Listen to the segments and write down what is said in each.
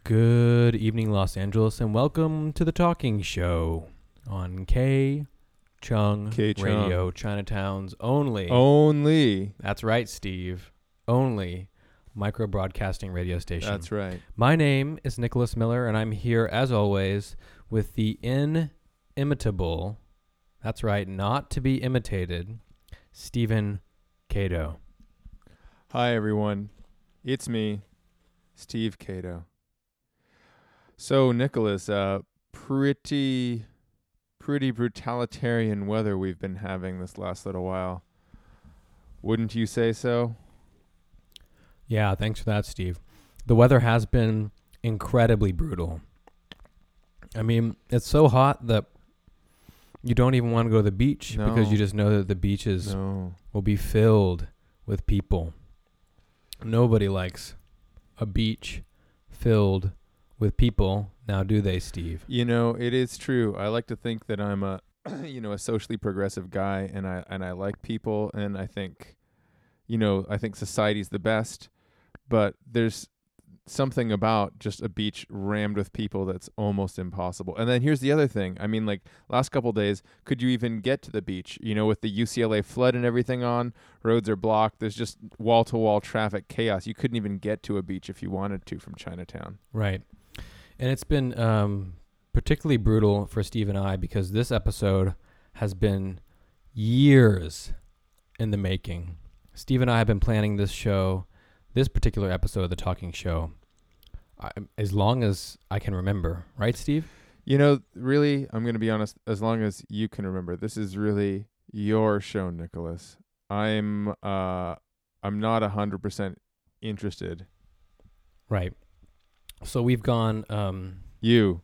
Good evening, Los Angeles, and welcome to the Talking Show on K-Chung Radio, Chinatown's only. That's right, Steve. Only micro-broadcasting radio station. That's right. My name is Nicholas Miller, and I'm here, as always, with the inimitable, that's right, not to be imitated, Stephen Cato. Hi, everyone. It's me, Steve Cato. So, Nicholas, pretty brutalitarian weather we've been having this last little while. Wouldn't you say so? Yeah, thanks for that, Steve. The weather has been incredibly brutal. I mean, it's so hot that you don't even want to go to the beach because you just know that the beaches will be filled with people. Nobody likes a beach filled with people, now do they, Steve? You know, it is true. I like to think that I'm a a socially progressive guy, and I like people, and I think society's the best, but there's something about just a beach rammed with people that's almost impossible. And then here's the other thing. I mean, like, last couple days, could you even get to the beach? You know, with the UCLA flood and everything on, roads are blocked. There's just wall-to-wall traffic chaos. You couldn't even get to a beach if you wanted to from Chinatown. Right. And it's been particularly brutal for Steve and I because this episode has been years in the making. Steve and I have been planning this particular episode of The Talking Show, as long as I can remember. Right, Steve? You know, really, I'm going to be honest, as long as you can remember. This is really your show, Nicholas. I'm not 100% interested. Right. So we've gone. You've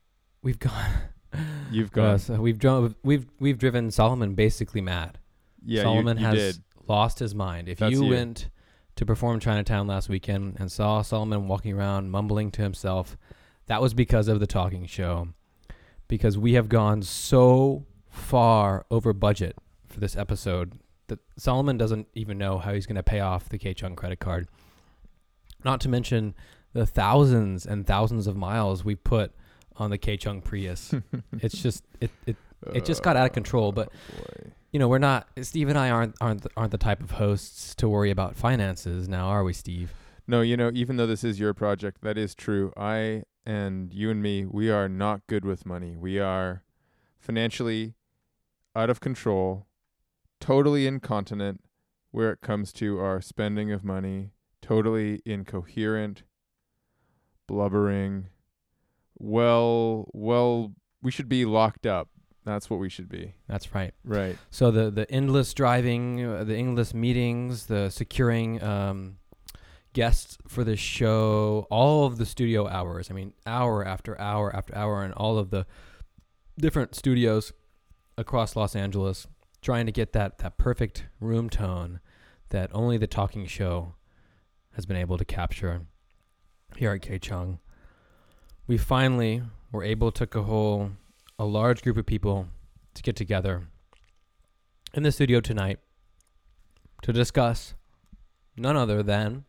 gone. So we've driven Solomon basically mad. Yeah, Solomon you has did. lost his mind. If That's you you. went to perform Chinatown last weekend and saw Solomon walking around mumbling to himself, that was because of The Talking Show. Because we have gone so far over budget for this episode that Solomon doesn't even know how he's going to pay off the K-Chung credit card. Not to mention the thousands and thousands of miles we put on the K-Chung Prius. It's just it just got out of control. But you know, we're not. Steve and I aren't the type of hosts to worry about finances now, are we, Steve? No, you know, even though this is your project, that is true. I and you and me, we are not good with money. We are financially out of control, totally incontinent where it comes to our spending of money, totally incoherent, blubbering. Well, we should be locked up. That's what we should be. That's right. Right. So the endless driving, the endless meetings, the securing guests for this show, all of the studio hours. I mean, hour after hour after hour in all of the different studios across Los Angeles, trying to get that perfect room tone that only The Talking Show has been able to capture here at K-Chung. We finally were able to cajole a large group of people to get together in the studio tonight to discuss none other than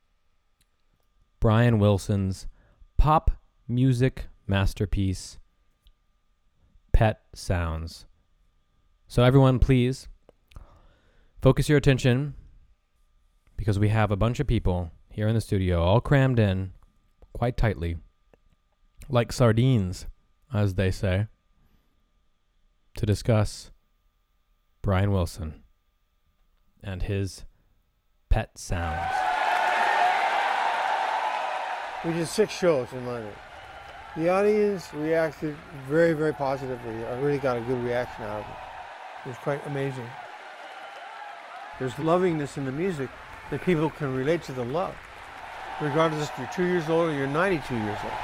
Brian Wilson's pop music masterpiece, Pet Sounds. So everyone, please focus your attention because we have a bunch of people here in the studio all crammed in quite tightly, like sardines, as they say, to discuss Brian Wilson and his Pet Sounds. We did 6 shows in London. The audience reacted very, very positively. I really got a good reaction out of it. It was quite amazing. There's lovingness in the music that people can relate to the love, regardless if you're 2 years old or you're 92 years old.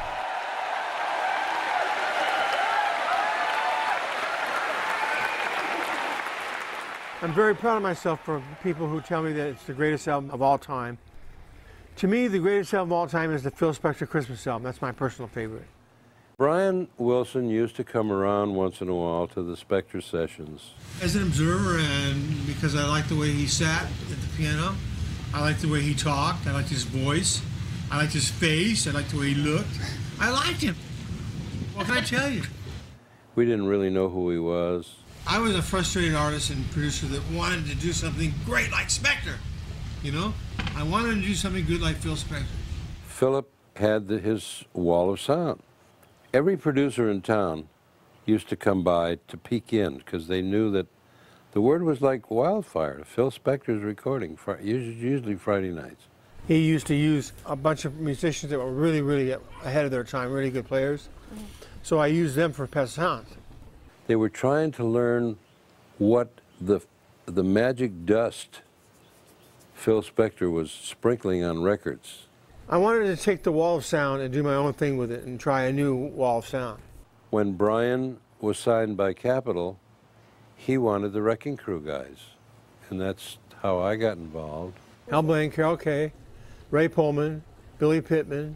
I'm very proud of myself for people who tell me that it's the greatest album of all time. To me, the greatest album of all time is the Phil Spector Christmas album. That's my personal favorite. Brian Wilson used to come around once in a while to the Spector sessions. As an observer, and because I liked the way he sat at the piano, I liked the way he talked, I liked his voice, I liked his face. I liked the way he looked. I liked him. What can I tell you? We didn't really know who he was. I was a frustrated artist and producer that wanted to do something great like Spector. You know? I wanted to do something good like Phil Spector. Philip had his wall of sound. Every producer in town used to come by to peek in because they knew that the word was like wildfire. Phil Spector's recording, usually Friday nights. He used to use a bunch of musicians that were really, really ahead of their time, really good players. So I used them for Pet Sounds. They were trying to learn what the magic dust Phil Spector was sprinkling on records. I wanted to take the wall of sound and do my own thing with it and try a new wall of sound. When Brian was signed by Capitol, he wanted the Wrecking Crew guys, and that's how I got involved. Hal Blaine, Carol Kaye, Ray Pullman, Billy Pittman,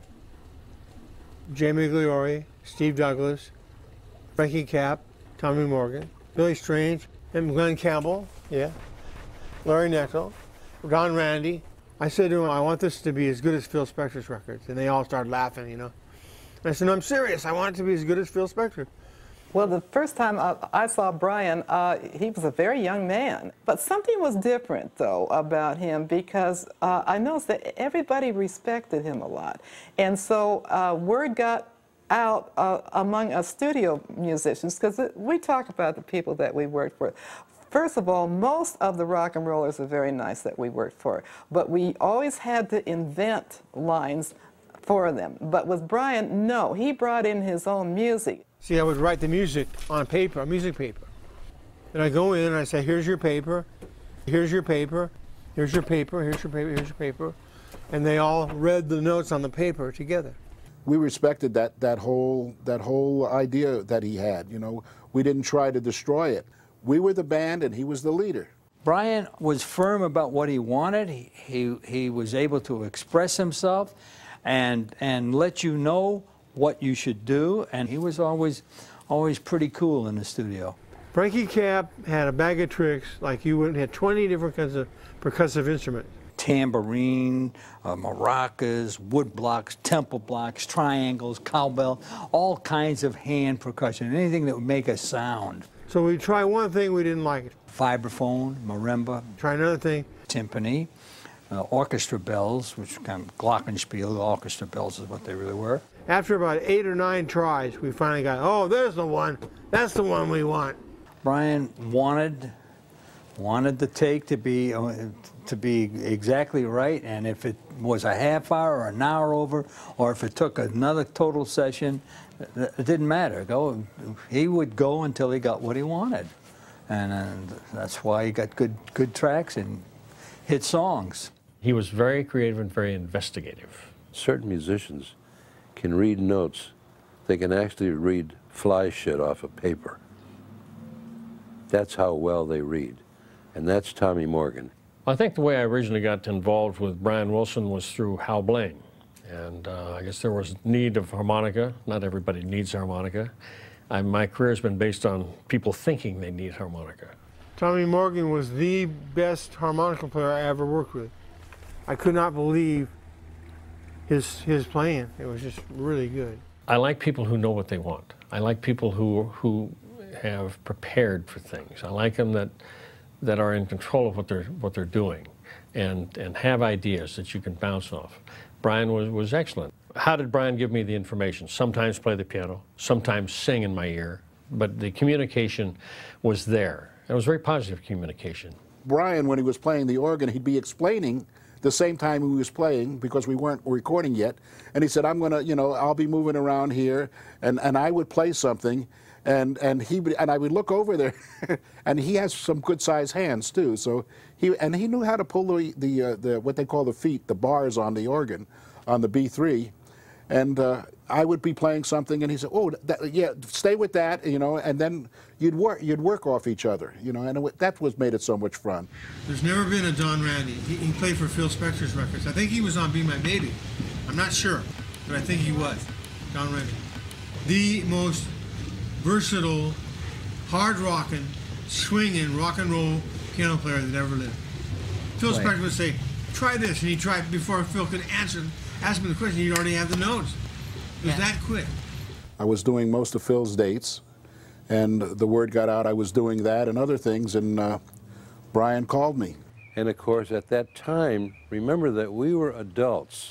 Jay Migliore, Steve Douglas, Frankie Cap, Tommy Morgan, Billy Strange, and Glenn Campbell, yeah, Larry Neckel, Don Randy. I said to him, I want this to be as good as Phil Spector's records. And they all started laughing, you know. And I said, no, I'm serious. I want it to be as good as Phil Spector. Well, the first time I saw Brian, he was a very young man. But something was different, though, about him because I noticed that everybody respected him a lot. And so word got out among us studio musicians, because we talk about the people that we worked for. First of all, most of the rock and rollers are very nice that we worked for, but we always had to invent lines for them. But with Brian, no, he brought in his own music. See, I would write the music on paper, on music paper. And I go in and I say, here's your paper, here's your paper, here's your paper, here's your paper, here's your paper. And they all read the notes on the paper together. We respected that whole idea that he had. You know, we didn't try to destroy it. We were the band and he was the leader. Brian was firm about what he wanted. He was able to express himself and let you know what you should do, and he was always pretty cool in the studio. Frankie Cap had a bag of tricks like you wouldn't. Had 20 different kinds of percussive instruments. Tambourine, maracas, wood blocks, temple blocks, triangles, cowbell, all kinds of hand percussion, anything that would make a sound. So we try one thing, we didn't like it. Vibraphone, marimba. Try another thing. Timpani, orchestra bells, which kind of glockenspiel, orchestra bells is what they really were. After about 8 or 9 tries, we finally got, oh, there's the one. That's the one we want. Brian wanted the take to be exactly right, and if it was a half hour or an hour over, or if it took another total session, it didn't matter. He would go until he got what he wanted, and that's why he got good tracks and hit songs. He was very creative and very investigative. Certain musicians can read notes. They can actually read fly shit off of paper. That's how well they read. And that's Tommy Morgan. I think the way I originally got involved with Brian Wilson was through Hal Blaine. And I guess there was need of harmonica. Not everybody needs harmonica. My career has been based on people thinking they need harmonica. Tommy Morgan was the best harmonica player I ever worked with. I could not believe his playing. It was just really good. I like people who know what they want. I like people who have prepared for things. I like them that are in control of what they're doing and have ideas that you can bounce off. Brian was excellent. How did Brian give me the information? Sometimes play the piano, sometimes sing in my ear, but the communication was there. It was very positive communication. Brian, when he was playing the organ, he'd be explaining the same time he was playing, because we weren't recording yet, and he said, I'm gonna, I'll be moving around here, and I would play something, and I would look over there, and he has some good sized hands too. So he knew how to pull the what they call the feet, the bars on the organ, on the B3, and I would be playing something, and he said, "Oh, yeah, stay with that," and then you'd work off each other, and that made it so much fun. There's never been a Don Randy. He played for Phil Spector's records. I think he was on Be My Baby. I'm not sure, but I think he was. Don Randy, the most versatile, hard-rocking, swinging rock and roll piano player that ever lived. Phil Spector would say, "Try this," and he'd try it before Phil could answer. ask him the question, he'd already have the notes. It was that quick. I was doing most of Phil's dates, and the word got out I was doing that and other things, and Brian called me. And of course, at that time, remember that we were adults,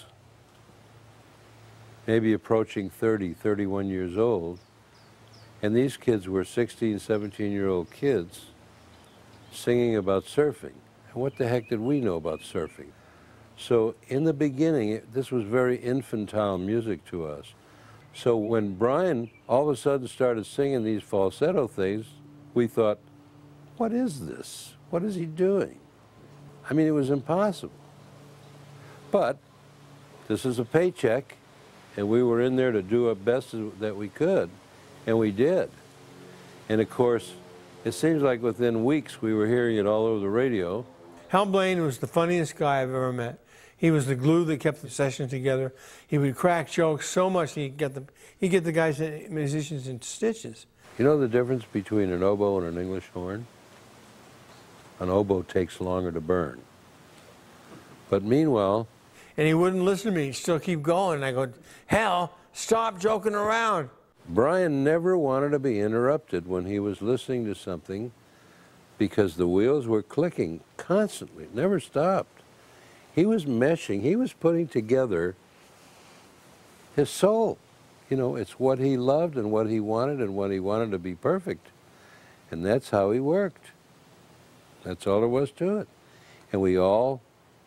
maybe approaching 30, 31 years old, and these kids were 16, 17-year-old kids singing about surfing. And what the heck did we know about surfing? So in the beginning, this was very infantile music to us. So when Brian all of a sudden started singing these falsetto things, we thought, what is this? What is he doing? I mean, it was impossible. But this is a paycheck, and we were in there to do our best that we could, and we did. And of course, it seems like within weeks we were hearing it all over the radio. Hal Blaine was the funniest guy I've ever met. He was the glue that kept the session together. He would crack jokes so much he'd get the guys, musicians, in stitches. You know the difference between an oboe and an English horn? An oboe takes longer to burn. But meanwhile... And he wouldn't listen to me. He'd still keep going. And I go, Hal, stop joking around. Brian never wanted to be interrupted when he was listening to something because the wheels were clicking constantly. It never stopped. He was meshing, he was putting together his soul. You know, it's what he loved and what he wanted to be perfect. And that's how he worked. That's all there was to it. And we all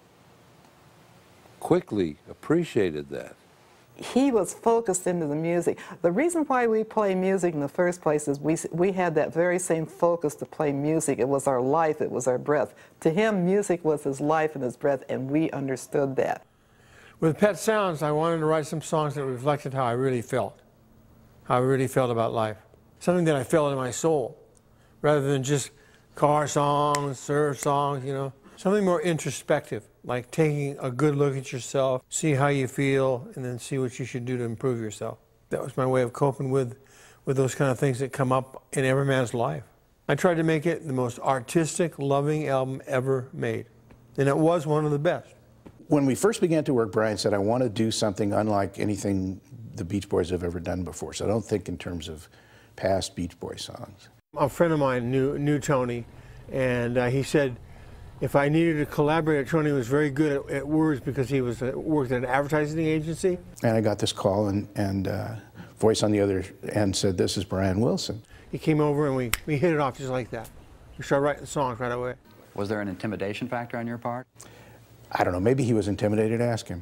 quickly appreciated that. He was focused into the music. The reason why we play music in the first place is we had that very same focus to play music. It was our life, it was our breath. To him, music was his life and his breath, and we understood that. With Pet Sounds, I wanted to write some songs that reflected how I really felt about life. Something that I felt in my soul, rather than just car songs, surf songs, you know. Something more introspective, like taking a good look at yourself, see how you feel, and then see what you should do to improve yourself. That was my way of coping with those kind of things that come up in every man's life. I tried to make it the most artistic, loving album ever made, and it was one of the best. When we first began to work, Brian said, I want to do something unlike anything the Beach Boys have ever done before, so don't think in terms of past Beach Boys songs. A friend of mine knew Tony, and he said, if I needed a collaborator, Tony was very good at words because he worked at an advertising agency. And I got this call, and voice on the other end said, this is Brian Wilson. He came over and we hit it off just like that. We started writing songs right away. Was there an intimidation factor on your part? I don't know, maybe he was intimidated. Ask him.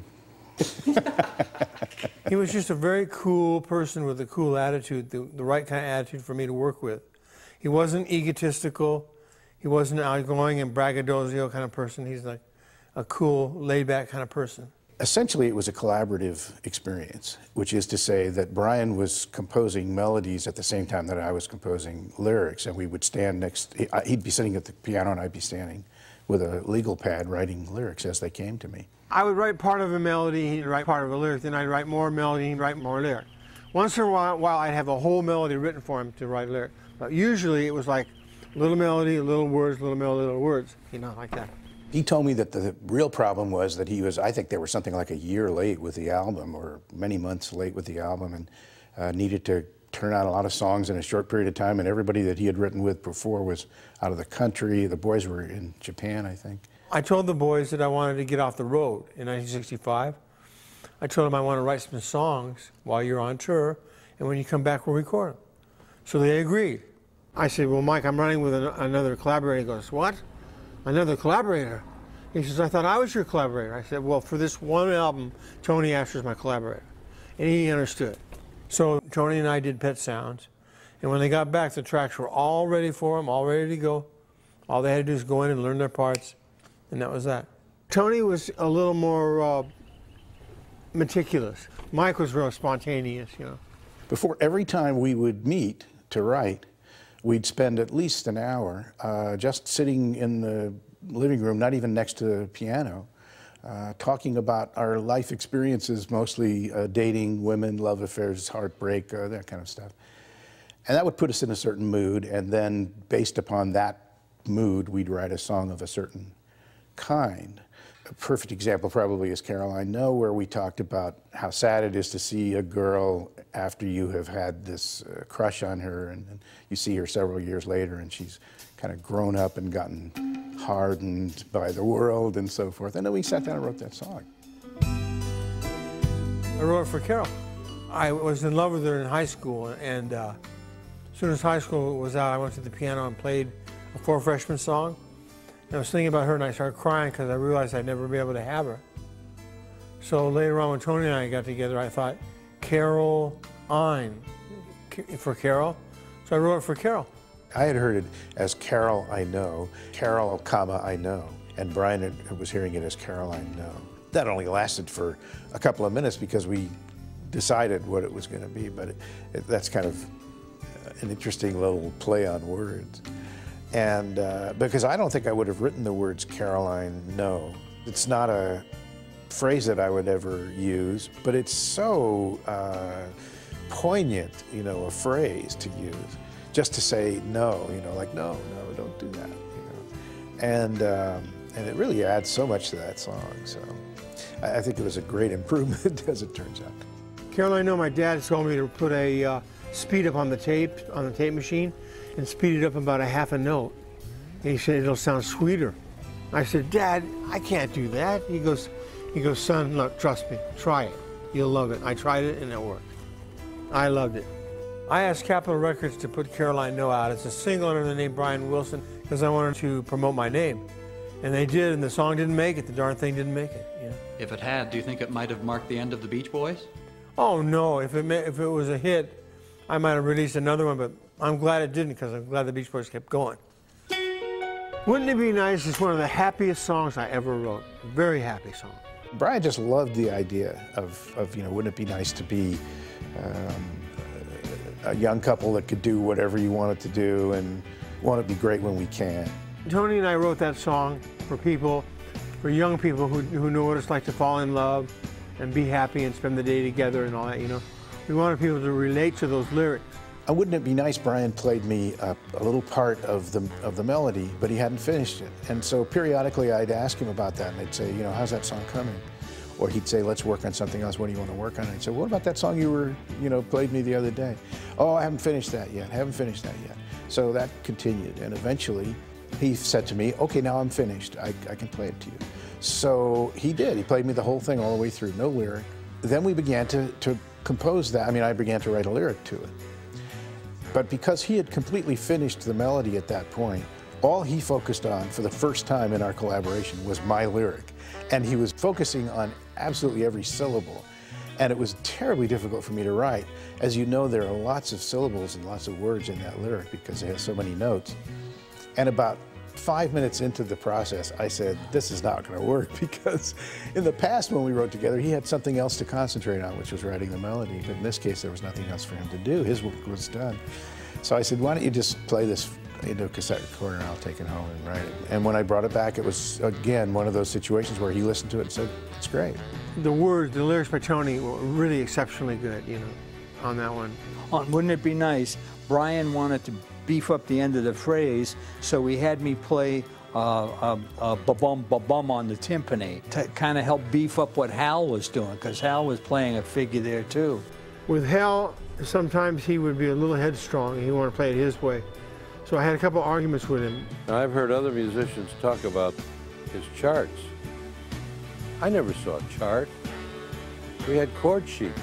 He was just a very cool person with a cool attitude, the right kind of attitude for me to work with. He wasn't egotistical. He wasn't outgoing and braggadocio kind of person. He's like a cool, laid-back kind of person. Essentially, it was a collaborative experience, which is to say that Brian was composing melodies at the same time that I was composing lyrics, and we would stand next, he'd be sitting at the piano and I'd be standing with a legal pad writing lyrics as they came to me. I would write part of a melody, he'd write part of a lyric, then I'd write more melody, he'd write more lyric. Once in a while, I'd have a whole melody written for him to write lyric, but usually it was like little melody, little words, little melody, little words, you know, like that. He told me that the real problem was that he was, I think they were something like a year late with the album, or many months late with the album, and needed to turn out a lot of songs in a short period of time, and everybody that he had written with before was out of the country. The boys were in Japan, I think. I told the boys that I wanted to get off the road in 1965. I told them I want to write some songs while you're on tour, and when you come back, we'll record them. So they agreed. I said, well, Mike, I'm running with another collaborator. He goes, what? Another collaborator? He says, I thought I was your collaborator. I said, well, for this one album, Tony Asher's my collaborator. And he understood. So Tony and I did Pet Sounds. And when they got back, the tracks were all ready for them, all ready to go. All they had to do is go in and learn their parts. And that was that. Tony was a little more meticulous. Mike was real spontaneous, you know. Before every time we would meet to write, we'd spend at least an hour just sitting in the living room, not even next to the piano, talking about our life experiences, mostly dating, women, love affairs, heartbreak, that kind of stuff. And that would put us in a certain mood, and then based upon that mood, we'd write a song of a certain kind. A perfect example probably is Caroline No, where we talked about how sad it is to see a girl after you have had this crush on her, and you see her several years later and she's kind of grown up and gotten hardened by the world and so forth. And then we sat down and wrote that song. I wrote it for Carol. I was in love with her in high school, and as soon as high school was out, I went to the piano and played a Four Freshmen song. And I was thinking about her, and I started crying because I realized I'd never be able to have her. So later on, when Tony and I got together, I thought, Caroline, for Carol. So I wrote it for Carol. I had heard it as Carol I Know, Carol, comma, I Know, and Brian was hearing it as Caroline No. That only lasted for a couple of minutes because we decided what it was going to be, but that's kind of an interesting little play on words. And because I don't think I would have written the words Caroline No. It's not a phrase that I would ever use, but it's so poignant, you know, a phrase to use. Just to say no, you know, like no, don't do that, you know. And it really adds so much to that song. So I think it was a great improvement as it turns out. Caroline No, my dad told me to put a speed up on the tape machine, and speed it up about a half a note. And he said it'll sound sweeter. I said, Dad, I can't do that. He goes, son, look, trust me, try it. You'll love it. I tried it and it worked. I loved it. I asked Capitol Records to put Caroline No out as a single under the name Brian Wilson because I wanted to promote my name. And they did, and the song didn't make it. The darn thing didn't make it. You know? If it had, do you think it might have marked the end of the Beach Boys? Oh no, if it was a hit, I might have released another one, but I'm glad it didn't because I'm glad the Beach Boys kept going. Wouldn't It Be Nice is one of the happiest songs I ever wrote. Very happy song. Brian just loved the idea of you know, wouldn't it be nice to be a young couple that could do whatever you wanted to do and want to be great when we can. Tony and I wrote that song for people, for young people who know what it's like to fall in love and be happy and spend the day together and all that, you know. We wanted people to relate to those lyrics. Wouldn't It Be Nice, Brian played me a little part of the melody, but he hadn't finished it. And so periodically I'd ask him about that, and I'd say, you know, how's that song coming? Or he'd say, let's work on something else. What do you want to work on? And I'd say, what about that song you played me the other day? Oh, I haven't finished that yet. So that continued, and eventually he said to me, okay, now I'm finished. I can play it to you. So he did. He played me the whole thing all the way through, no lyric. Then we began to compose that. I mean, I began to write a lyric to it. But because he had completely finished the melody at that point, all he focused on for the first time in our collaboration was my lyric. And he was focusing on absolutely every syllable. And it was terribly difficult for me to write. As you know, there are lots of syllables and lots of words in that lyric because it has so many notes. And about 5 minutes into the process, I said, this is not going to work, because in the past when we wrote together, he had something else to concentrate on, which was writing the melody. But in this case, there was nothing else for him to do. His work was done. So I said, why don't you just play this into a cassette recorder and I'll take it home and write it. And when I brought it back, it was, again, one of those situations where he listened to it and said, it's great. The words, the lyrics by Tony were really exceptionally good, you know, on that one. On Wouldn't It Be Nice, Brian wanted to beef up the end of the phrase, so he had me play ba-bum, ba-bum on the timpani to kind of help beef up what Hal was doing, because Hal was playing a figure there too. With Hal, sometimes he would be a little headstrong and he wanted to play it his way. So I had a couple arguments with him. I've heard other musicians talk about his charts. I never saw a chart. We had chord sheets,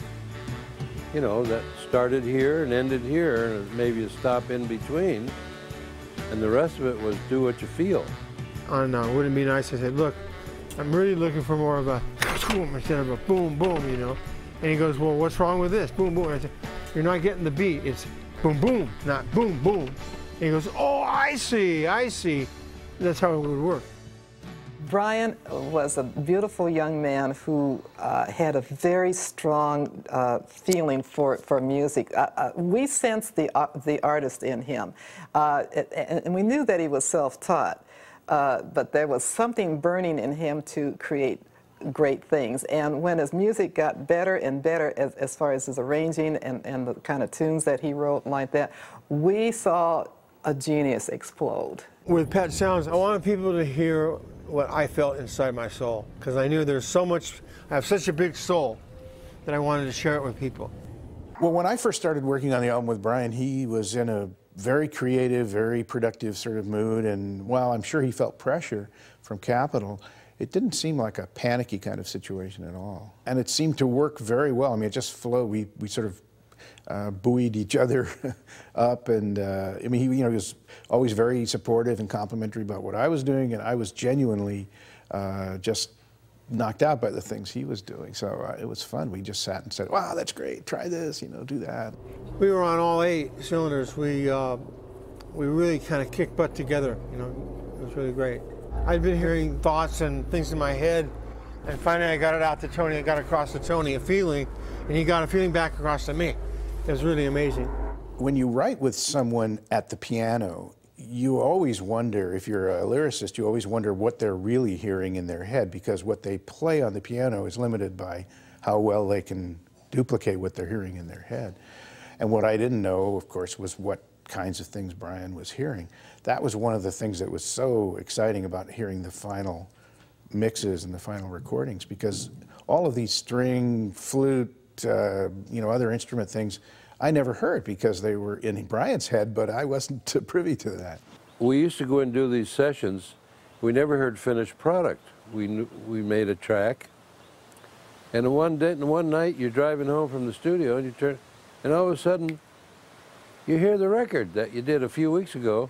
you know, that started here and ended here, and maybe a stop in between, and the rest of it was do what you feel. On Wouldn't It Be Nice, I said, look, I'm really looking for more of a boom instead of a boom, boom, you know. And he goes, well, what's wrong with this? Boom, boom. And I said, you're not getting the beat. It's boom, boom, not boom, boom. And he goes, oh, I see. That's how it would work. Brian was a beautiful young man who had a very strong feeling for music. We sensed the artist in him, and we knew that he was self-taught, but there was something burning in him to create great things. And when his music got better and better as far as his arranging and the kind of tunes that he wrote like that, we saw a genius explode. With Pet Sounds, I wanted people to hear what I felt inside my soul, because I knew there's so much, I have such a big soul that I wanted to share it with people. Well, when I first started working on the album with Brian, he was in a very creative, very productive sort of mood, and while I'm sure he felt pressure from Capitol, it didn't seem like a panicky kind of situation at all. And it seemed to work very well. I mean, it just flowed. We sort of buoyed each other up, and I mean, he was always very supportive and complimentary about what I was doing, and I was genuinely just knocked out by the things he was doing. So it was fun. We just sat and said, "Wow, that's great. Try this. Do that." We were on all 8 cylinders. We really kind of kicked butt together. It was really great. I'd been hearing thoughts and things in my head, and finally I got it out to Tony. I got across to Tony a feeling, and he got a feeling back across to me. It was really amazing. When you write with someone at the piano, you always wonder, if you're a lyricist, you always wonder what they're really hearing in their head, because what they play on the piano is limited by how well they can duplicate what they're hearing in their head. And what I didn't know, of course, was what kinds of things Brian was hearing. That was one of the things that was so exciting about hearing the final mixes and the final recordings, because all of these string, flute, other instrument things, I never heard because they were in Brian's head, but I wasn't privy to that. We used to go and do these sessions. We never heard finished product. We made a track, and one night you're driving home from the studio and you turn, and all of a sudden you hear the record that you did a few weeks ago,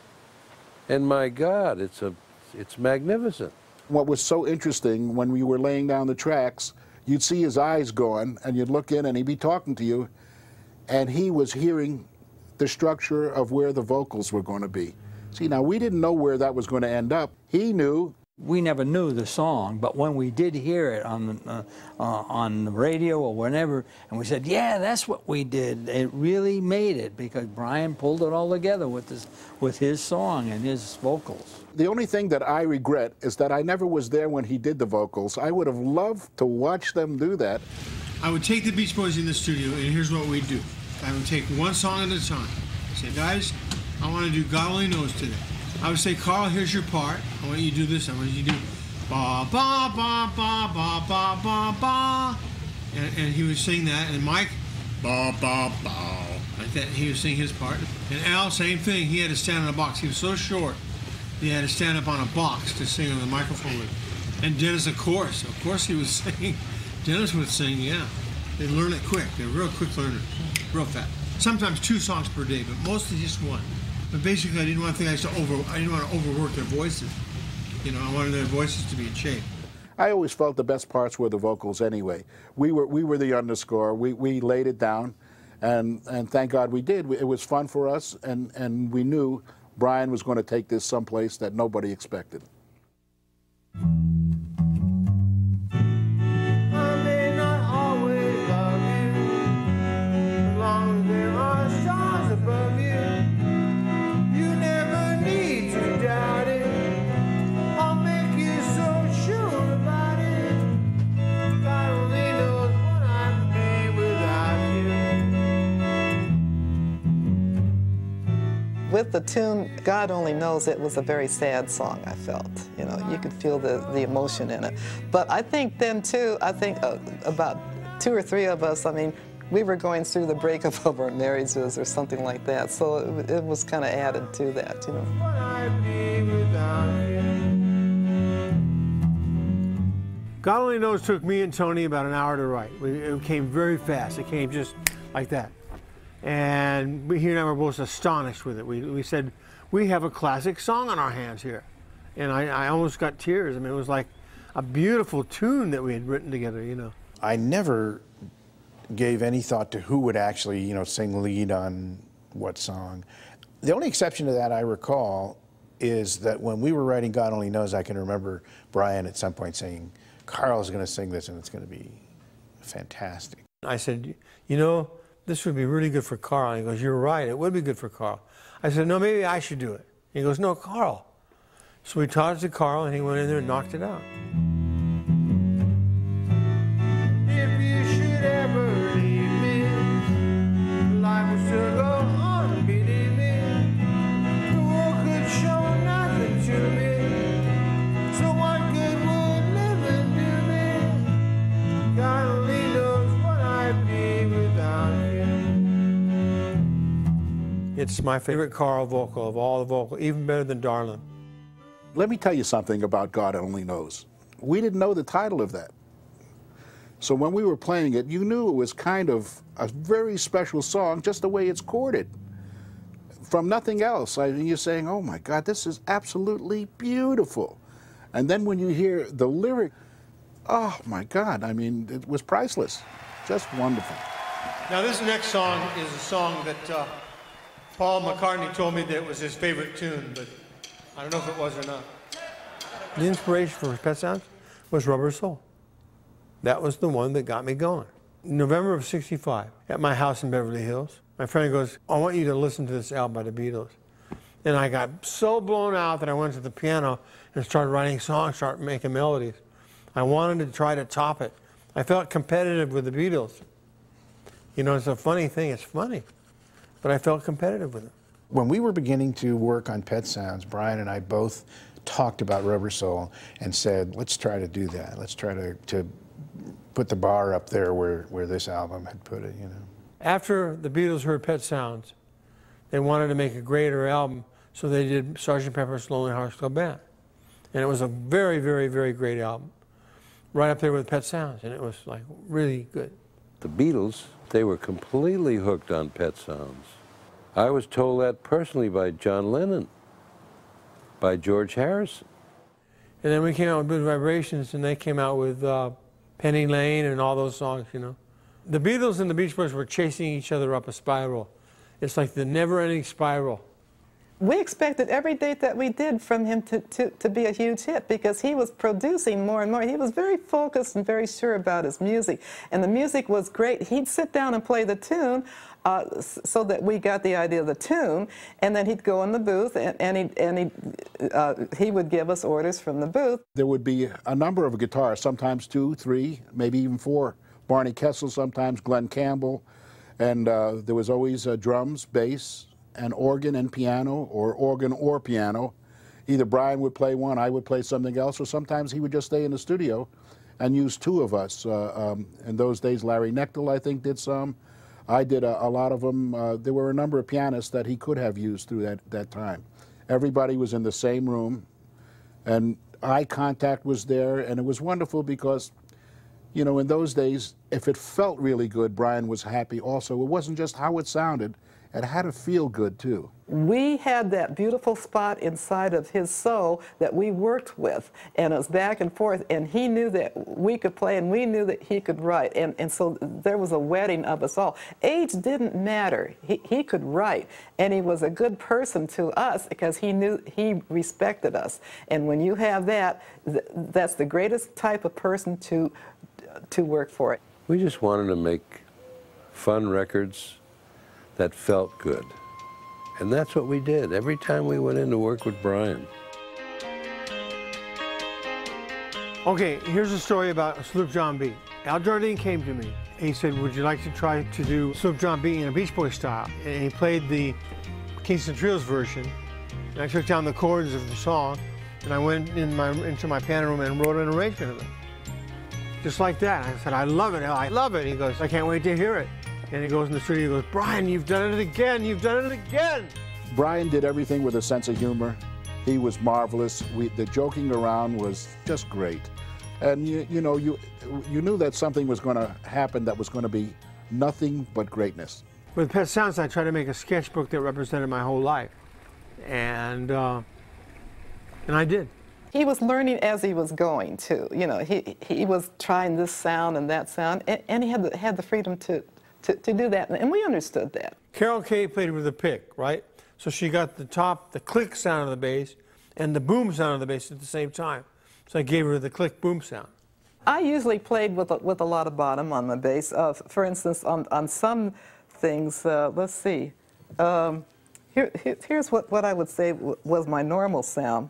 and my God, it's magnificent. What was so interesting, when we were laying down the tracks, you'd see his eyes going, and you'd look in and he'd be talking to you, and he was hearing the structure of where the vocals were going to be. See, now we didn't know where that was going to end up. He knew. We never knew the song, but when we did hear it on the radio or whenever, and we said, yeah, that's what we did, it really made it, because Brian pulled it all together with his song and his vocals. The only thing that I regret is that I never was there when he did the vocals. I would have loved to watch them do that. I would take the Beach Boys in the studio, and here's what we'd do. I would take one song at a time. I say, guys, I want to do God Only Knows today. I would say, Carl, here's your part. I want you to do this. I want you to do ba ba ba ba ba ba ba ba, and he would sing that. And Mike, ba ba ba, like that. He would sing his part. And Al, same thing. He had to stand on a box. He was so short, he had to stand up on a box to sing on the microphone with. And Dennis, of course he was singing. Dennis would sing, yeah. They learn it quick. They're real quick learners, real fast. Sometimes 2 songs per day, but mostly just 1. But basically, I didn't want to overwork their voices. I wanted their voices to be in shape. I always felt the best parts were the vocals anyway. We were the underscore. We laid it down, and thank God we did. It was fun for us, and we knew Brian was going to take this someplace that nobody expected. With the tune, God Only Knows, it was a very sad song, I felt. You could feel the emotion in it. But I think then, too, about 2 or 3 of us, we were going through the breakup of our marriages or something like that. So it was kind of added to that, God Only Knows took me and Tony about an hour to write. It came very fast. It came just like that. And he and I were both astonished with it. We said, we have a classic song on our hands here. And I almost got tears. It was like a beautiful tune that we had written together, I never gave any thought to who would actually, sing lead on what song. The only exception to that I recall is that when we were writing God Only Knows, I can remember Brian at some point saying, Carl's going to sing this and it's going to be fantastic. I said, this would be really good for Carl. And he goes, you're right, it would be good for Carl. I said, no, maybe I should do it. He goes, no, Carl. So we taught it to Carl, and he went in there and knocked it out. If you should ever leave me, life will still go on beating me. It's my favorite Carl vocal of all the vocals, even better than Darlin'. Let me tell you something about God Only Knows. We didn't know the title of that. So when we were playing it, you knew it was kind of a very special song, just the way it's chorded. From nothing else. I mean, you're saying, oh my God, this is absolutely beautiful. And then when you hear the lyric, oh my God, I mean, it was priceless. Just wonderful. Now this next song is a song that Paul McCartney told me that it was his favorite tune, but I don't know if it was or not. The inspiration for Pet Sounds was Rubber Soul. That was the one that got me going. November of '65, at my house in Beverly Hills, my friend goes, I want you to listen to this album by the Beatles. And I got so blown out that I went to the piano and started writing songs, started making melodies. I wanted to try to top it. I felt competitive with the Beatles. You know, it's a funny thing, it's funny, but I felt competitive with them. When we were beginning to work on Pet Sounds, Brian and I both talked about Rubber Soul and said, let's try to do that. Let's try to put the bar up there where this album had put it, you know. After the Beatles heard Pet Sounds, they wanted to make a greater album, so they did Sgt. Pepper's Lonely Hearts Club Band. And it was a very, very, very great album, right up there with Pet Sounds, and it was like really good. The Beatles, they were completely hooked on Pet Sounds. I was told that personally by John Lennon, by George Harrison. And then we came out with Good Vibrations, and they came out with Penny Lane and all those songs, you know. The Beatles and the Beach Boys were chasing each other up a spiral. It's like the never-ending spiral. We expected every date that we did from him to be a huge hit because he was producing more and more. He was very focused and very sure about his music. And the music was great. He'd sit down and play the tune so that we got the idea of the tune, and then he'd go in the booth and he would give us orders from the booth. There would be a number of guitars, sometimes 2, 3, maybe even 4. Barney Kessel, sometimes Glenn Campbell, and there was always drums, bass, and organ and piano, or organ or piano. Either Brian would play one, I would play something else, or sometimes he would just stay in the studio and use 2 of us. In those days, Larry Knechtel, I think, did some. I did a lot of them. There were a number of pianists that he could have used through that time. Everybody was in the same room, and eye contact was there, and it was wonderful because, you know, in those days, if it felt really good, Brian was happy also. It wasn't just how it sounded, it had to feel good too. We had that beautiful spot inside of his soul that we worked with, and it was back and forth, and he knew that we could play and we knew that he could write, and so there was a wedding of us all. Age didn't matter. He could write, and he was a good person to us because he knew he respected us. And when you have that, that's the greatest type of person to work for it. We just wanted to make fun records that felt good. And that's what we did every time we went in to work with Brian. Okay, here's a story about Sloop John B. Al Jardine came to me. He said, would you like to try to do Sloop John B in a Beach Boy style? And he played the Kingston Trios version. And I took down the chords of the song, and I went into my piano room and wrote an arrangement of it. Just like that. I said, I love it, Al, I love it. He goes, I can't wait to hear it. And he goes in the studio, he goes, Brian, you've done it again, you've done it again. Brian did everything with a sense of humor. He was marvelous. The joking around was just great. And you knew that something was going to happen that was going to be nothing but greatness. With Pet Sounds, I tried to make a sketchbook that represented my whole life. And I did. He was learning as he was going, too. You know, he was trying this sound and that sound, and he had the freedom to do that, and we understood that. Carol Kaye played with a pick, right? So she got the click sound of the bass and the boom sound of the bass at the same time. So I gave her the click boom sound. I usually played with a lot of bottom on my bass. For instance, on some things, let's see. Here's what I would say was my normal sound.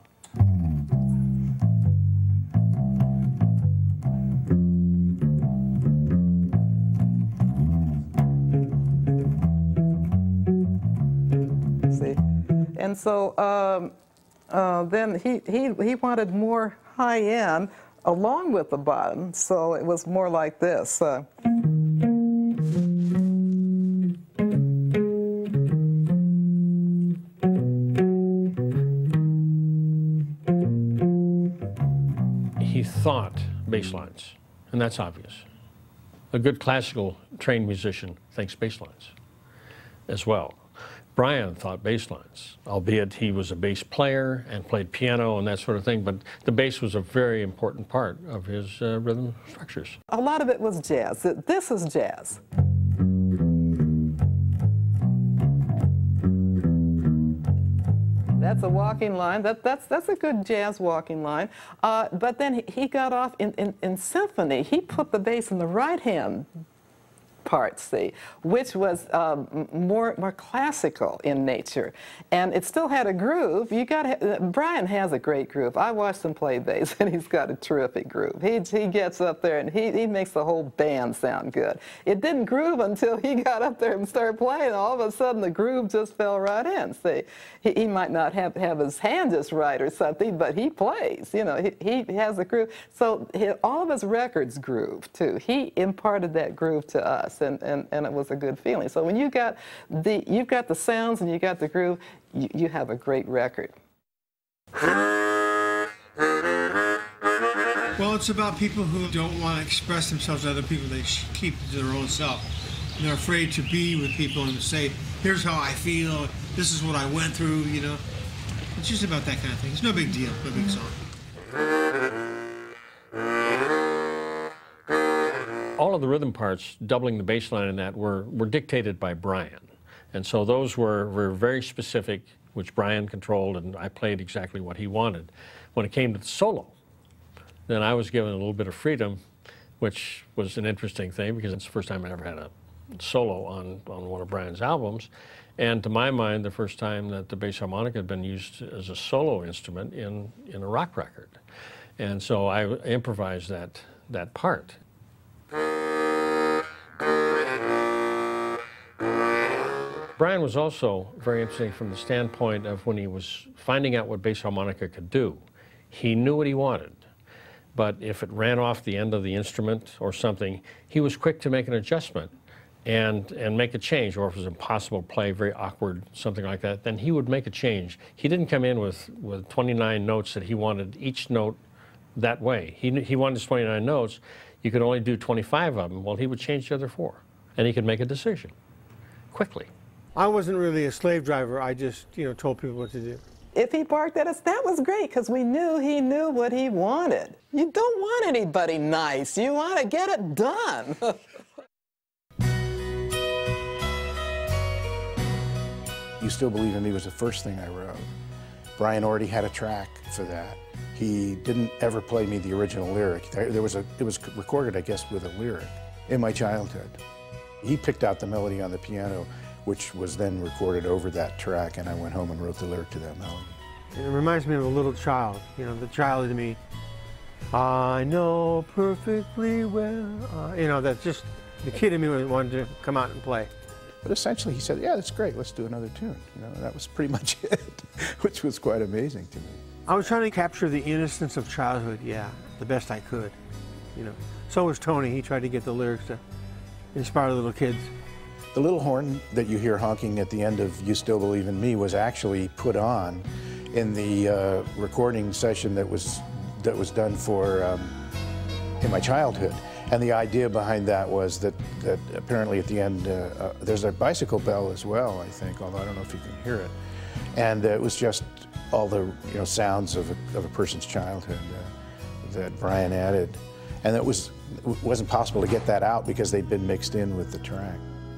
And so then he wanted more high end along with the bottom, so it was more like this. And thought bass lines, and that's obvious. A good classical trained musician thinks bass lines as well. Brian thought bass lines, albeit he was a bass player and played piano and that sort of thing, but the bass was a very important part of his rhythm structures. A lot of it was jazz. This is jazz. That's a walking line. That's a good jazz walking line. But then he got off in symphony. He put the bass in the right hand part, see, which was more classical in nature, and it still had a groove. Brian has a great groove. I watched him play bass, and he's got a terrific groove. He gets up there and he makes the whole band sound good. It didn't groove until he got up there and started playing. All of a sudden, the groove just fell right in. See, he might not have his hand just right or something, but he plays. You know, he has a groove. So all of his records groove too. He imparted that groove to us. And it was a good feeling. So when you've got the sounds and you got the groove, you have a great record. Well, it's about people who don't want to express themselves to other people. They keep to their own self. And they're afraid to be with people and say, here's how I feel, this is what I went through, you know. It's just about that kind of thing. It's no big deal, no big song. All of the rhythm parts, doubling the bass line in that, were dictated by Brian. And so those were very specific, which Brian controlled, and I played exactly what he wanted. When it came to the solo, then I was given a little bit of freedom, which was an interesting thing because it's the first time I ever had a solo on one of Brian's albums. And to my mind, the first time that the bass harmonica had been used as a solo instrument in a rock record. And so I improvised that part. Brian was also very interesting from the standpoint of when he was finding out what bass harmonica could do. He knew what he wanted, but if it ran off the end of the instrument or something, he was quick to make an adjustment and make a change, or if it was impossible to play, very awkward, something like that, then he would make a change. He didn't come in with 29 notes that he wanted each note that way. He wanted his 29 notes. You could only do 25 of them. Well, he would change the other 4, and he could make a decision quickly. I wasn't really a slave driver. I just, told people what to do. If he barked at us, that was great because we knew he knew what he wanted. You don't want anybody nice. You want to get it done. You Still Believe in Me was the first thing I wrote. Brian already had a track for that. He didn't ever play me the original lyric. It was recorded, I guess, with a lyric in my childhood. He picked out the melody on the piano, which was then recorded over that track, and I went home and wrote the lyric to that melody. It reminds me of a little child, the child in me. I know perfectly well. That's just the kid in me wanted to come out and play. But essentially he said, yeah, that's great, let's do another tune. That was pretty much it, which was quite amazing to me. I was trying to capture the innocence of childhood, the best I could. So was Tony. He tried to get the lyrics to inspire little kids. The little horn that you hear honking at the end of You Still Believe in Me was actually put on in the recording session that was done for In My Childhood. And the idea behind that was that apparently at the end, there's a bicycle bell as well, I think, although I don't know if you can hear it. And it was just all the sounds of a person's childhood that Brian added. And it wasn't possible to get that out because they'd been mixed in with the track.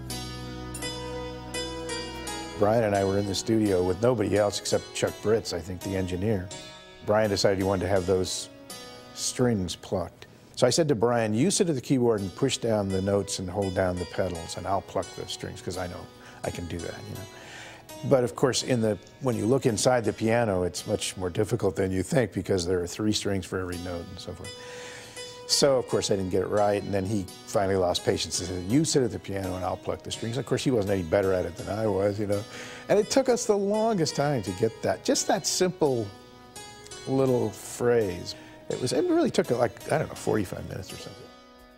Brian and I were in the studio with nobody else except Chuck Britz, I think, the engineer. Brian decided he wanted to have those strings plucked. So I said to Brian, you sit at the keyboard and push down the notes and hold down the pedals, and I'll pluck the strings, because I know I can do that, But of course, when you look inside the piano, it's much more difficult than you think, because there are 3 strings for every note and so forth. So, of course, I didn't get it right, and then he finally lost patience and said, you sit at the piano and I'll pluck the strings. Of course, he wasn't any better at it than I was, And it took us the longest time to get that, just that simple little phrase. It really took 45 minutes or something.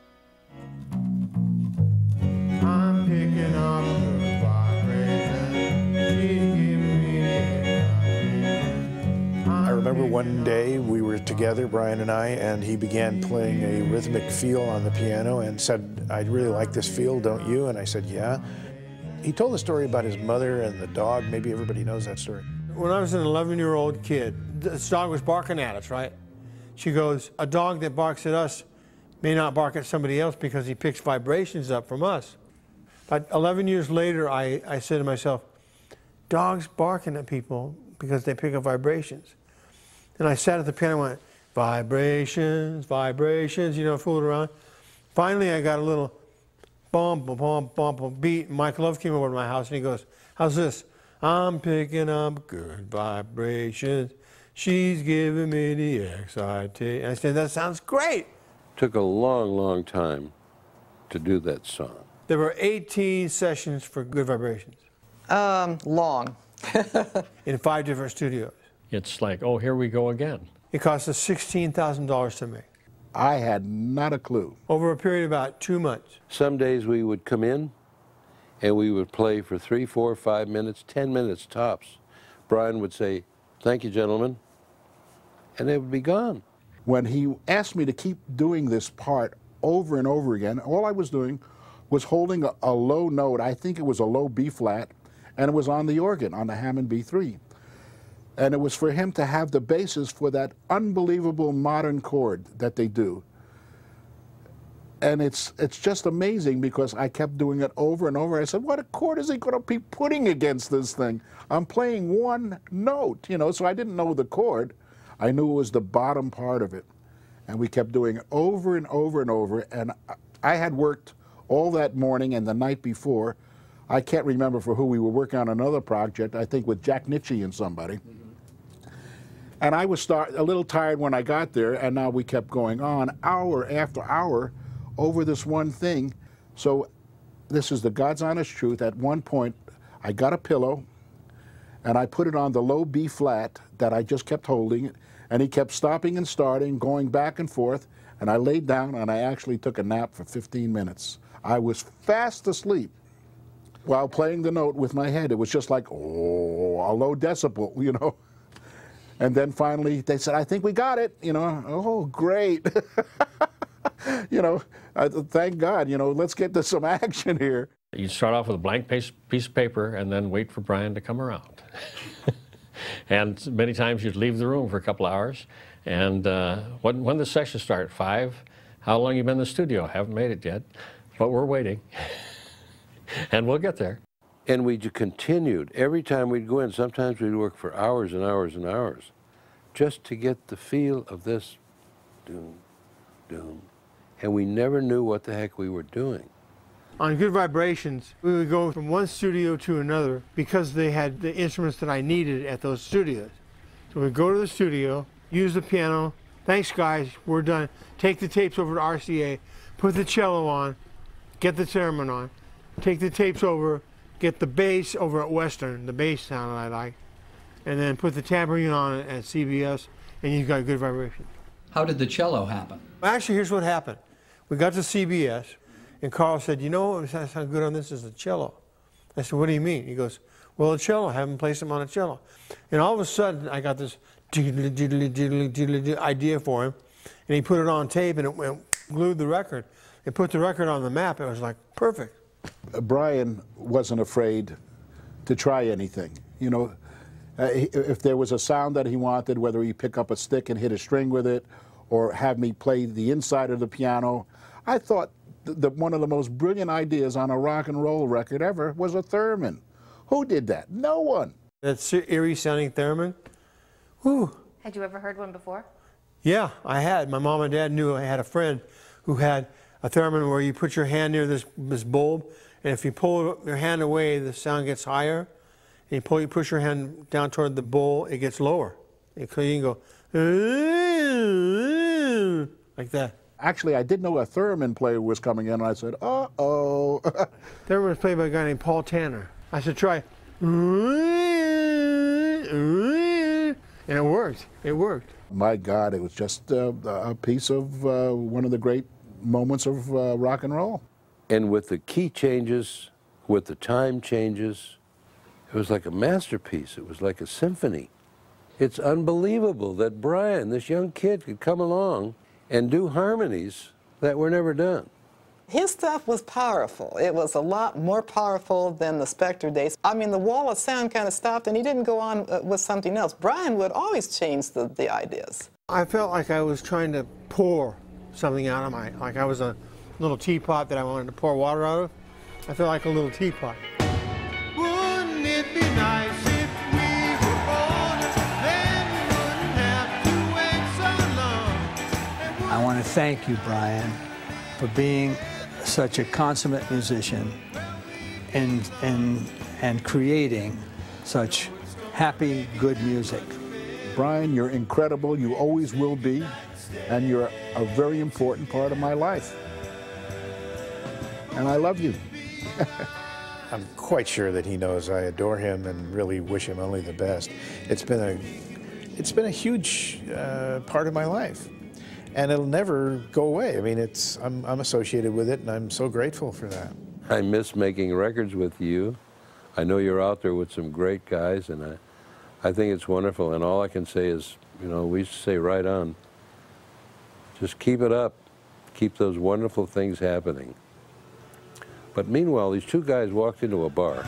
I'm picking up the vibration. I remember one day we were together, Brian and I, and he began playing a rhythmic feel on the piano and said, "I really like this feel, don't you?" And I said, "Yeah." He told the story about his mother and the dog. Maybe everybody knows that story. When I was an 11-year-old kid, this dog was barking at us, right? She goes, "A dog that barks at us may not bark at somebody else because he picks vibrations up from us." But 11 years later, I said to myself, dogs barking at people because they pick up vibrations. And I sat at the piano and went, vibrations, vibrations, you know, fooled around. Finally, I got a little bump, bump, bump, beat. Mike Love came over to my house and he goes, "How's this?" "I'm picking up good vibrations. She's giving me the excitation." I said, "That sounds great." Took a long, long time to do that song. There were 18 sessions for Good Vibrations. Long. In 5 different studios. It's like, oh, here we go again. It cost us $16,000 to make. I had not a clue. Over a period of about 2 months. Some days we would come in and we would play for 3, 4, 5 minutes, 10 minutes tops. Brian would say, "Thank you, gentlemen," and they would be gone. When he asked me to keep doing this part over and over again, all I was doing was holding a low note. I think it was a low B flat, and it was on the organ, on the Hammond B3. And it was for him to have the basis for that unbelievable modern chord that they do. And it's just amazing because I kept doing it over and over. I said, what chord is he going to be putting against this thing? I'm playing one note, you know, so I didn't know the chord. I knew it was the bottom part of it. And we kept doing it over and over and over. And I had worked all that morning and the night before. I can't remember for who we were working on another project, I think with Jack Nitschke and somebody. And I was a little tired when I got there, and now we kept going on hour after hour over this one thing. So this is the God's honest truth. At one point, I got a pillow, and I put it on the low B flat that I just kept holding, and he kept stopping and starting, going back and forth, and I laid down, and I actually took a nap for 15 minutes. I was fast asleep while playing the note with my head. It was just like, oh, a low decibel, you know. And then finally they said, "I think we got it," you know. Oh, great. You know, thank God, you know, let's get to some action here. You start off with a blank piece of paper and then wait for Brian to come around. And many times you'd leave the room for a couple hours. And when the session started, 5, how long you been in the studio? Haven't made it yet, but we're waiting. And we'll get there. And we continued. Every time we'd go in, sometimes we'd work for hours and hours and hours just to get the feel of this doom, doom. And we never knew what the heck we were doing. On Good Vibrations, we would go from one studio to another because they had the instruments that I needed at those studios. So we'd go to the studio, use the piano, "Thanks guys, we're done." Take the tapes over to RCA, put the cello on, get the theremin on, take the tapes over, get the bass over at Western, the bass sound that I like, and then put the tambourine on at CBS, and you've got Good Vibration. How did the cello happen? Actually, here's what happened. We got to CBS, and Carl said, "You know what sounds good on this is the cello." I said, "What do you mean?" He goes, "Well, a cello, have him play some on a cello." And all of a sudden, I got this idea for him, and he put it on tape, and it glued the record. It put the record on the map. It was like perfect. Brian wasn't afraid to try anything. You know, if there was a sound that he wanted, whether he pick up a stick and hit a string with it, or have me play the inside of the piano, I thought that one of the most brilliant ideas on a rock and roll record ever was a theremin. Who did that? No one. That eerie sounding theremin. Whew. Had you ever heard one before? Yeah, I had. My mom and dad knew. I had a friend who had a theremin where you put your hand near this bulb, and if you pull your hand away, the sound gets higher. And you push your hand down toward the bowl, it gets lower. And so you can go like that. Actually, I didn't know a theremin player was coming in, and I said, uh-oh. Theremin was played by a guy named Paul Tanner. I said, try. And it worked. It worked. My God, it was just a piece of one of the great moments of rock and roll. And with the key changes, with the time changes, it was like a masterpiece. It was like a symphony. It's unbelievable that Brian, this young kid, could come along and do harmonies that were never done. His stuff was powerful. It was a lot more powerful than the Spector days. I mean, the wall of sound kind of stopped, and he didn't go on with something else. Brian would always change the ideas. I felt like I was trying to pour something out of like I was a little teapot that I wanted to pour water out of. I felt like a little teapot. Wouldn't it be nice if we were older, then we wouldn't have to wait so long. I want to thank you, Brian, for being such a consummate musician and creating such happy, good music. Brian, you're incredible. You always will be. And you're a very important part of my life. And I love you. I'm quite sure that he knows I adore him and really wish him only the best. It's been a huge part of my life, and it'll never go away. I mean, I'm associated with it, and I'm so grateful for that. I miss making records with you. I know you're out there with some great guys, and I think it's wonderful. And all I can say is, you know, we used to say, right on. Just keep it up. Keep those wonderful things happening. But meanwhile, these two guys walked into a bar.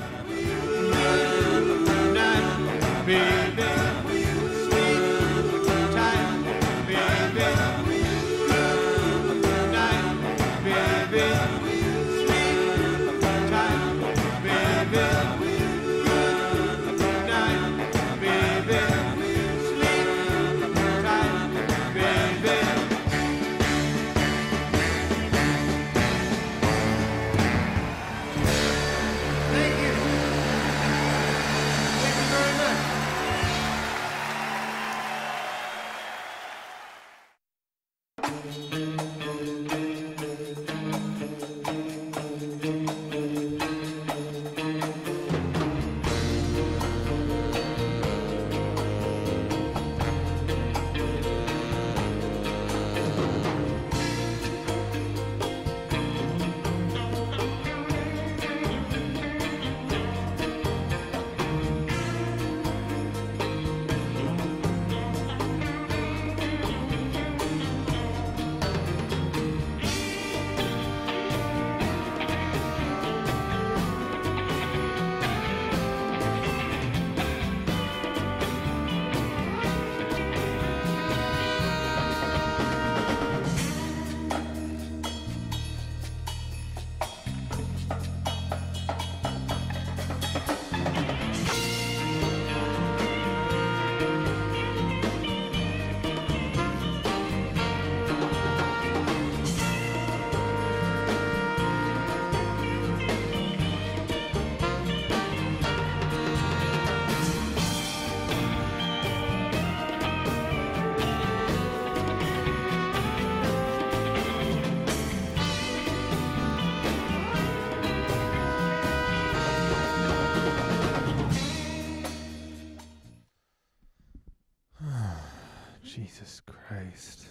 Jesus Christ.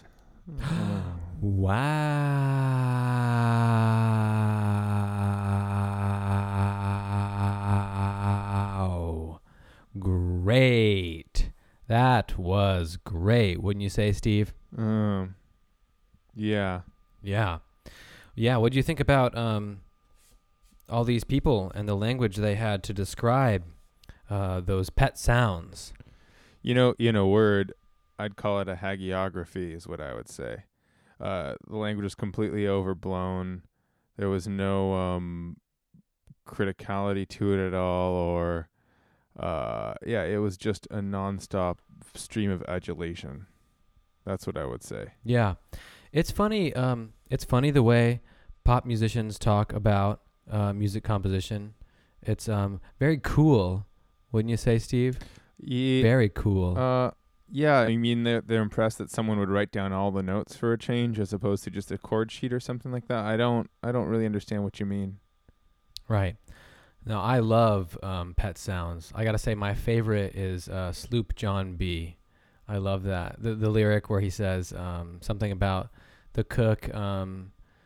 Wow. Great. That was great. Wouldn't you say, Steve? Yeah. Yeah. Yeah. What do you think about all these people and the language they had to describe those pet sounds? You know, in a word, I'd call it a hagiography is what I would say. The language was completely overblown. There was no criticality to it at all, or it was just a nonstop stream of adulation. That's what I would say. Yeah. It's funny. It's funny the way pop musicians talk about music composition. It's very cool, wouldn't you say, Steve? Yeah. Very cool. Yeah, I mean they're impressed that someone would write down all the notes for a change as opposed to just a chord sheet or something like that. I don't really understand what you mean. Right. Now I love pet sounds. I gotta say my favorite is Sloop John B. I love that. The lyric where he says something about the cook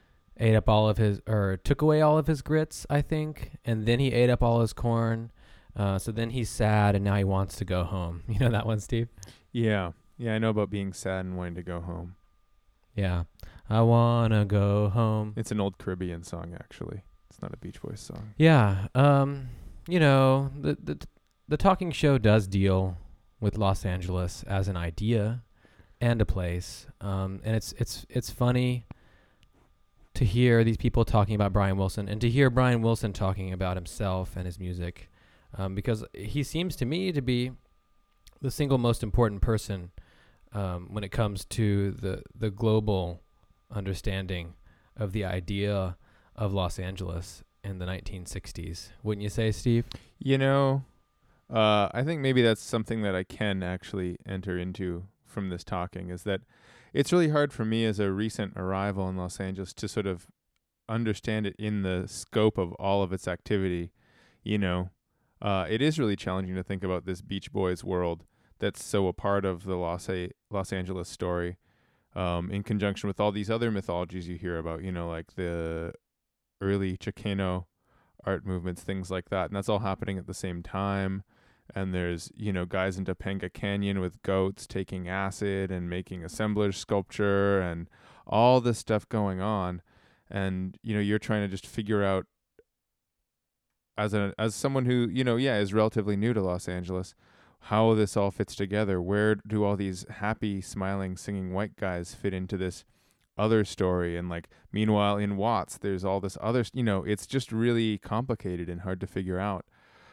took away all of his grits, I think, and then he ate up all his corn. So then he's sad, and now he wants to go home. You know that one, Steve? Yeah. Yeah, I know about being sad and wanting to go home. Yeah. I wanna go home. It's an old Caribbean song, actually. It's not a Beach Boys song. Yeah. You know, the talking show does deal with Los Angeles as an idea and a place. And it's funny to hear these people talking about Brian Wilson, and to hear Brian Wilson talking about himself and his music, because he seems to me to be the single most important person when it comes to the global understanding of the idea of Los Angeles in the 1960s. Wouldn't you say, Steve? You know, I think maybe that's something that I can actually enter into from this talking, is that it's really hard for me as a recent arrival in Los Angeles to sort of understand it in the scope of all of its activity. You know, it is really challenging to think about this Beach Boys world that's so a part of the Los Angeles story, in conjunction with all these other mythologies you hear about, you know, like the early Chicano art movements, things like that. And that's all happening at the same time. And there's, you know, guys in Topanga Canyon with goats taking acid and making assemblage sculpture and all this stuff going on. And, you know, you're trying to just figure out, as someone who, you know, is relatively new to Los Angeles, how this all fits together. Where do all these happy, smiling, singing white guys fit into this other story? And like, meanwhile in Watts, there's all this other, you know, it's just really complicated and hard to figure out.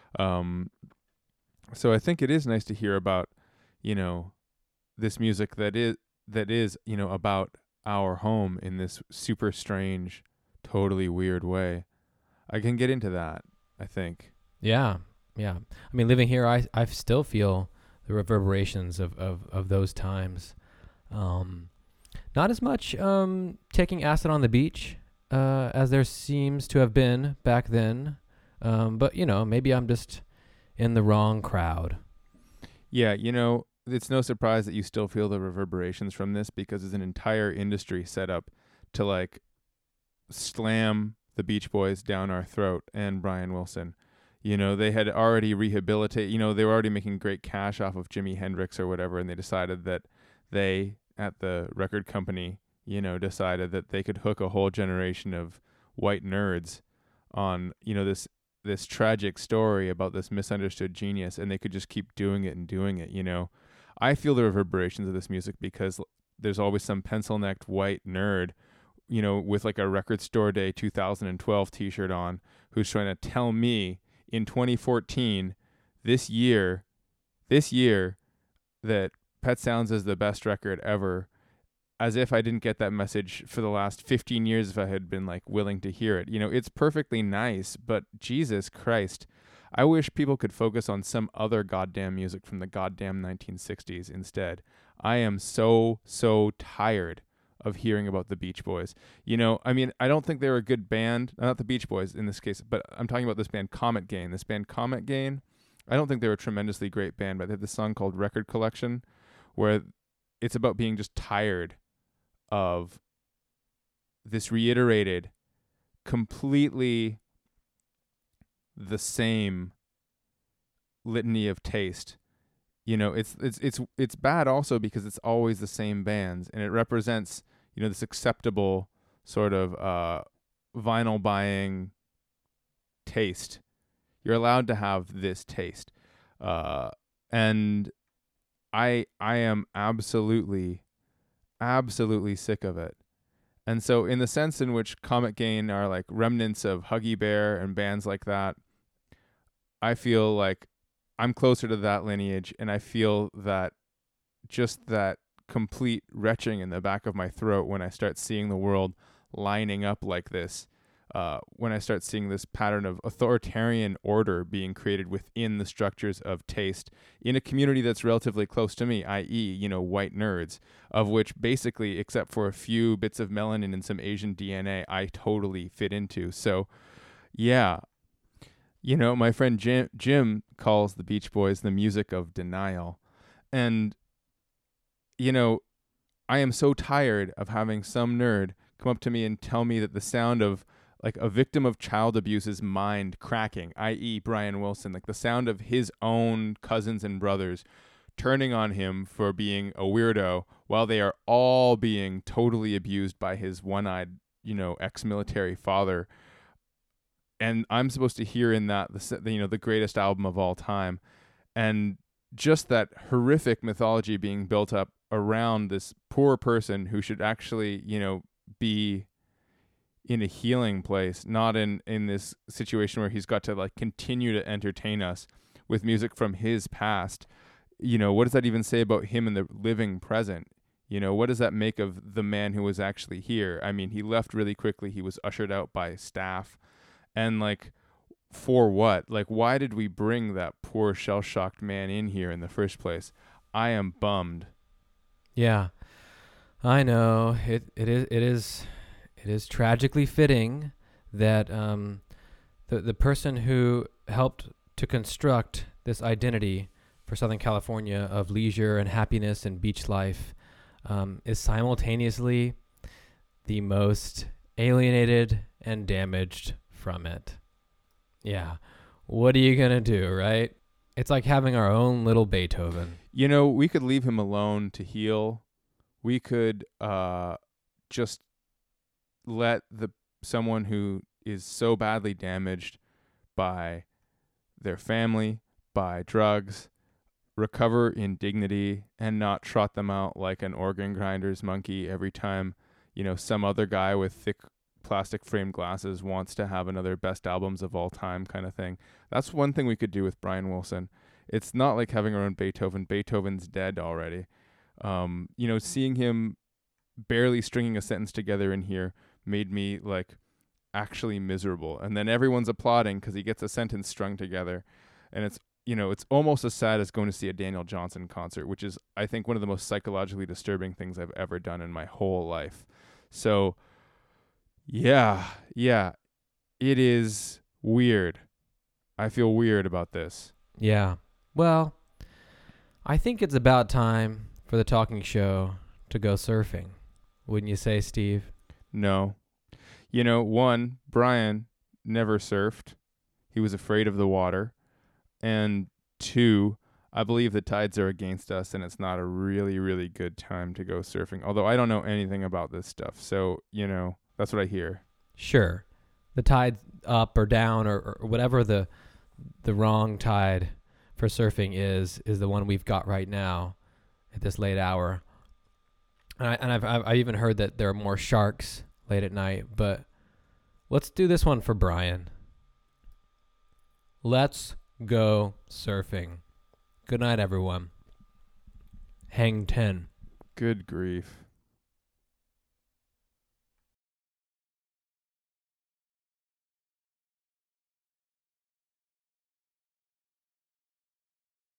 So I think it is nice to hear about, you know, this music that is, you know, about our home in this super strange, totally weird way. I can get into that, I think. Yeah. I mean, living here, I still feel the reverberations of those times. Not as much taking acid on the beach as there seems to have been back then. But, you know, maybe I'm just in the wrong crowd. Yeah, you know, it's no surprise that you still feel the reverberations from this, because there's an entire industry set up to like slam the Beach Boys down our throat and Brian Wilson. You know, they had already rehabilitated, you know, they were already making great cash off of Jimi Hendrix or whatever, and they decided that they, at the record company, you know, decided that they could hook a whole generation of white nerds on, you know, this tragic story about this misunderstood genius, and they could just keep doing it and doing it, you know. I feel the reverberations of this music because there's always some pencil-necked white nerd, you know, with like a Record Store Day 2012 t-shirt on, who's trying to tell me in 2014, this year, that Pet Sounds is the best record ever, as if I didn't get that message for the last 15 years if I had been like willing to hear it. You know, it's perfectly nice, but Jesus Christ, I wish people could focus on some other goddamn music from the goddamn 1960s instead. I am so tired of hearing about the Beach Boys. You know, I mean, I don't think they were a good band, not the Beach Boys in this case, but I'm talking about this band Comet Gain. This band Comet Gain, I don't think they were a tremendously great band, but they have this song called Record Collection, where it's about being just tired of this reiterated, completely the same litany of taste. You know, it's bad also because it's always the same bands, and it represents, you know, this acceptable sort of vinyl buying taste. You're allowed to have this taste, and I am absolutely sick of it. And so in the sense in which Comet Gain are like remnants of Huggy Bear and bands like that, I feel like I'm closer to that lineage, and I feel that just that complete retching in the back of my throat when I start seeing the world lining up like this, when I start seeing this pattern of authoritarian order being created within the structures of taste in a community that's relatively close to me, i.e., you know, white nerds, of which basically, except for a few bits of melanin and some Asian DNA, I totally fit into. So, yeah. You know, my friend Jim calls the Beach Boys the music of denial. And, you know, I am so tired of having some nerd come up to me and tell me that the sound of like a victim of child abuse's mind cracking, i.e. Brian Wilson, like the sound of his own cousins and brothers turning on him for being a weirdo while they are all being totally abused by his one-eyed, ex-military father. And I'm supposed to hear in that, the greatest album of all time. And just that horrific mythology being built up around this poor person who should actually, be in a healing place, not in this situation where he's got to like continue to entertain us with music from his past. What does that even say about him in the living present? What does that make of the man who was actually here? I mean, he left really quickly. He was ushered out by staff. And like, for what? Like, why did we bring that poor shell-shocked man in here in the first place? I am bummed. Yeah, I know. It is tragically fitting that the person who helped to construct this identity for Southern California of leisure and happiness and beach life is simultaneously the most alienated and damaged from it. Yeah. What are you going to do, right? It's like having our own little Beethoven. We could leave him alone to heal. We could just let someone who is so badly damaged by their family, by drugs, recover in dignity and not trot them out like an organ grinder's monkey every time, some other guy with thick plastic framed glasses wants to have another best albums of all time kind of thing. That's one thing we could do with Brian Wilson. It's not like having our own Beethoven. Beethoven's dead already. Seeing him barely stringing a sentence together in here made me like actually miserable. And then everyone's applauding because he gets a sentence strung together. And it's almost as sad as going to see a Daniel Johnson concert, which is, I think, one of the most psychologically disturbing things I've ever done in my whole life. So, yeah, it is weird. I feel weird about this. Yeah. Well, I think it's about time for the talking show to go surfing. Wouldn't you say, Steve? No. One, Brian never surfed. He was afraid of the water. And two, I believe the tides are against us and it's not a really, really good time to go surfing. Although I don't know anything about this stuff. So, that's what I hear. Sure. The tide up or down or whatever the wrong tide for surfing is the one we've got right now at this late hour. And I've even heard that there are more sharks late at night. But let's do this one for Brian. Let's go surfing. Good night, everyone. Hang 10. Good grief.